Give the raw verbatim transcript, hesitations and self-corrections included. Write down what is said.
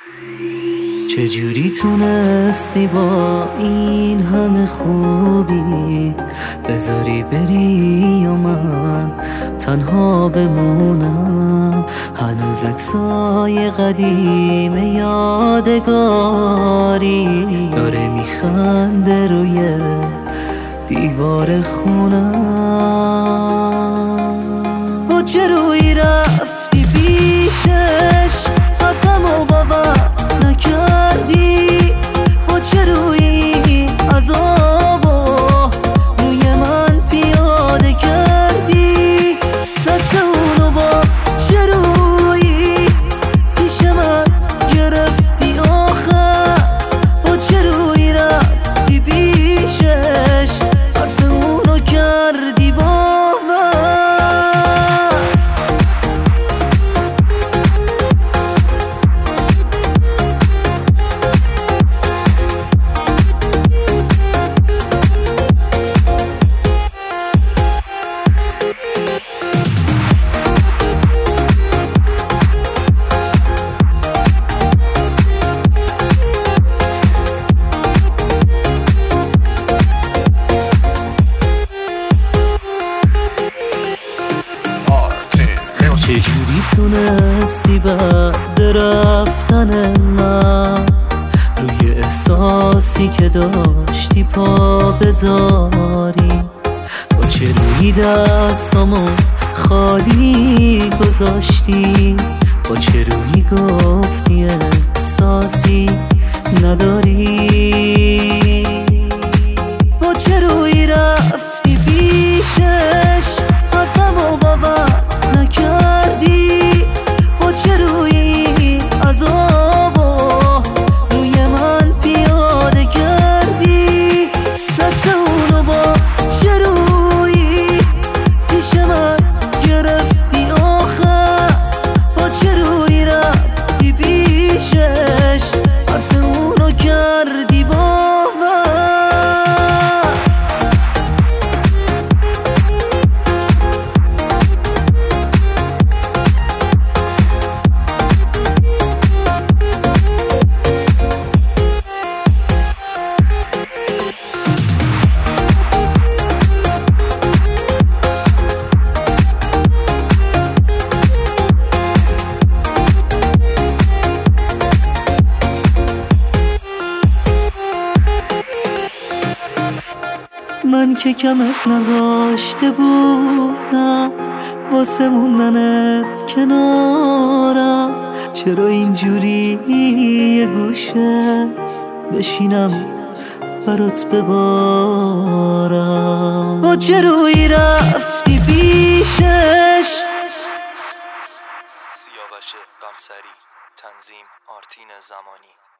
چجوری تونستی با این همه خوبی بذاری بری و من تنها بمونم؟ هنوز عکسای قدیم یادگاری داره میخنده روی دیوار خونم. با چه روی رفتی پیشش حرفم و باور نکردی؟ با چه روی عذابو روی من پیاده کردی؟ دست اونو با چه روی پیش من گرفتی آخر؟ با چه روی رفتی پیشش حرف اونو کردی باور؟ چجوری تونستی بعد رفتن من روی احساسی که داشتی پا بذاری؟ با چه روی دستامو خالی گذاشتی؟ با چه روی گفتی احساسی نداری؟ با چه روی رفتی پیشش حرفمو باور نکردی؟ با چه روی عذابو روی من پیاده کردی؟ دست اونو با چه روی پیش من گرفتی آخر؟ با چه روی رفتی پیشش حرف اونو کردی باور؟ من که کمت نذاشته بودم واسه موندنت کنارم، چرا اینجوری یه گوشه بشینم برات ببارم؟ با چه روی رفتی پیشش؟ سیاوش قمصری، تنظیم آرتین زمانی.